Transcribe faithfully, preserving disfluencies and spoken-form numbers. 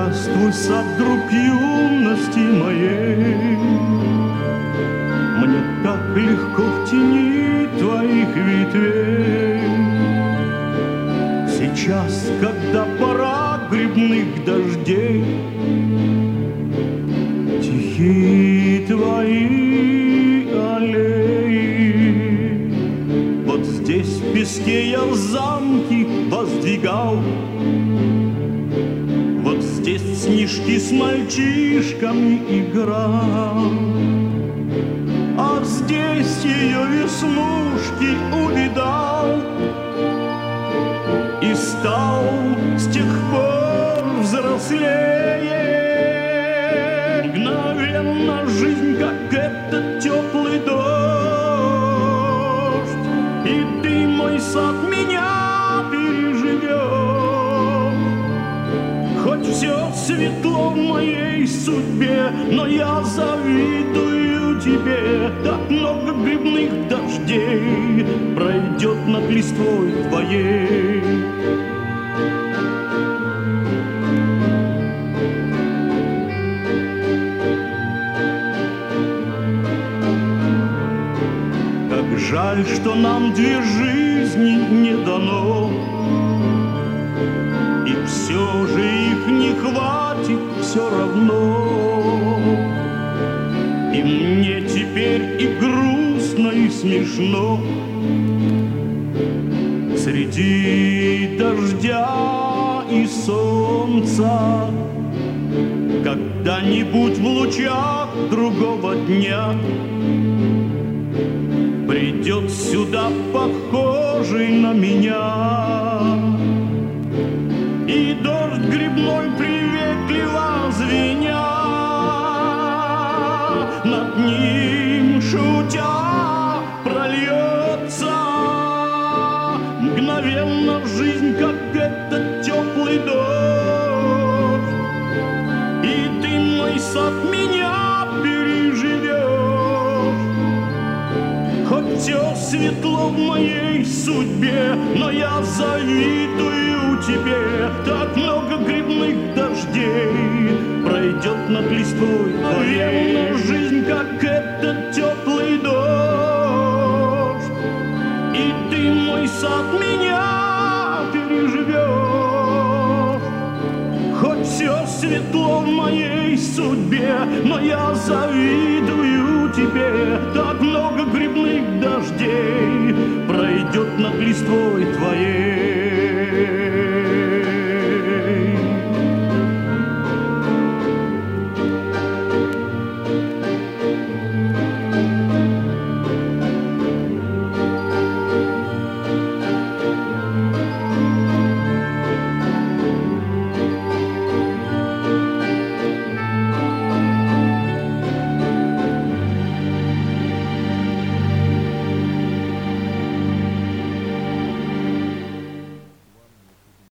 Здравствуй, сад, друг юности моей. Мне так легко в тени твоих ветвей. Сейчас, когда пора грибных дождей, тихие твои аллеи. Вот здесь в песке я замки воздвигал, вот здесь снежки с мальчишками играл, а здесь ее веснушки увидал и стал с тех пор взрослее. Мгновенно жизнь, как этот теплый дождь, и ты, мой сад, меня переживешь. Хоть все светло в моей судьбе, но я завидую тебе. Так много грибных дождей пройдет над листвой твоей. Как жаль, что нам две жизни не дано, и все же их не хватит все равно. И мне теперь и грустно, и смешно среди дождя и солнца. Когда-нибудь в лучах другого дня придет сюда похожий на меня, и дождь грибной приветливо звеня над ним шутя прольется. Мгновенно в жизнь, как этот теплый дождь, и ты, мой сад, меня переживешь. Хоть все светло в моей судьбе, но я завидую тебе. Так много грибных дождей пройдет над листвой твоей. Жизнь, как этот теплый дождь, и ты, мой сад, меня переживешь. Хоть все светло в моей судьбе, но я завидую тебе. Так много